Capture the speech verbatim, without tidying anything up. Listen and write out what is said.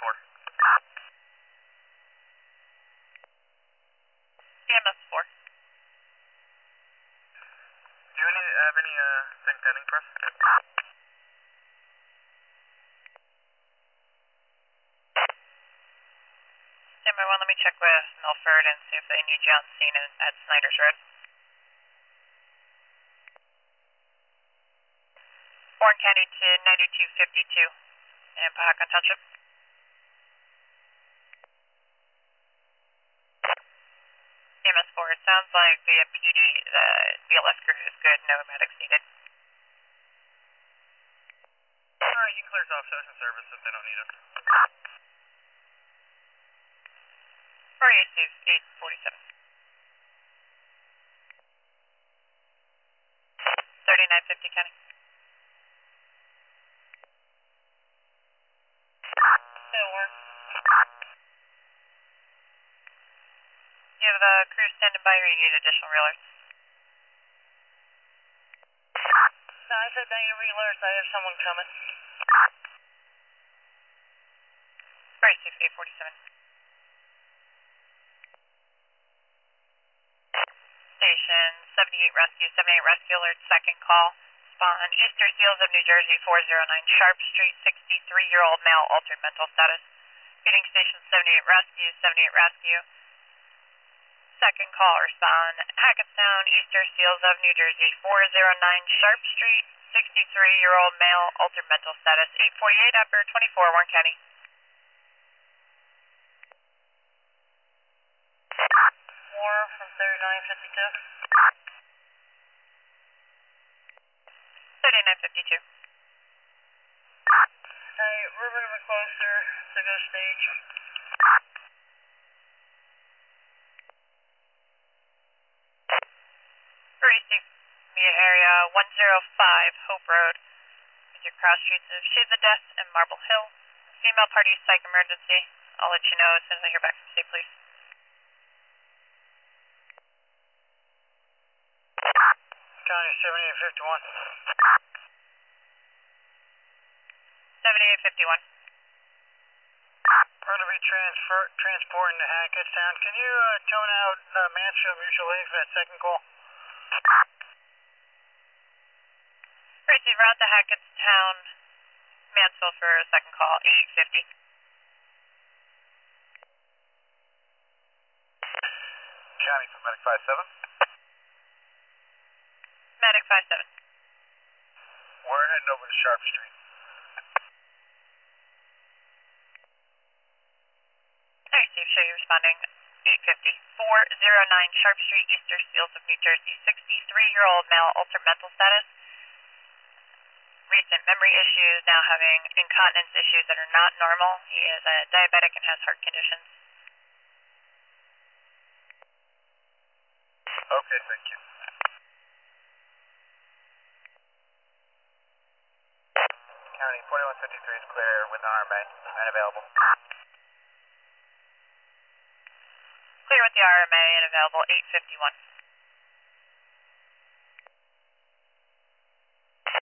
four. E M S four. Do you any, have any uh, thing pending for us? Number one, let me check with Milford and see if they need you on scene at, at Snyder's Road. Warren County to ninety-two fifty-two in Pahaka Township. E M S four, it sounds like the P D, the B L S crew is good, no medics needed. Alright, you can clear us off citizen service if they don't need us. four eight two, eight forty-seven. thirty-nine fifty County. Yeah, Warren. You have the crew standing by or you need additional reelers? No, I said thank you, reelers. I have someone coming. four eight two, eight forty-seven. Station seventy-eight Rescue, seventy-eight Rescue alert, second call. Spawn, Easter Seals of New Jersey, four oh nine Sharp Street, sixty-three-year-old male, altered mental status. Feeding station seventy-eight Rescue, seventy-eight Rescue. Second call, respond. Hackettstown, Easter Seals of New Jersey, four oh nine Sharp Street, sixty-three-year-old male, altered mental status. eight forty-eight after twenty-four, Warren County. Warren from thirty-nine fifty-two. thirty-nine fifty-two. Hey, we're moving closer to go stage. Receive via area one oh five Hope Road. Your cross streets of Shades of Death and Marble Hill. Female party psych emergency. I'll let you know as soon as I hear back from state police. County seventy-eight fifty-one. seventy-eight fifty-one. We're going to be transfer, transporting to Hackettstown. Can you uh, tone out uh, Mansfield Mutual Aid for that second call? Receive route to Hackettstown, Mansfield for a second call, eight fifty. County for Medic five seven. Medic five seven. We're heading over to Sharp Street. Hey, Steve, show you responding, eight fifty. four oh nine Sharp Street, Easter Seals of New Jersey, sixty-three-year-old male, altered mental status. Recent memory issues, now having incontinence issues that are not normal. He is a diabetic and has heart conditions. Okay, thank you. County forty-one fifty-three is clear with an R M A and available. Clear with the R M A and available, eight fifty-one.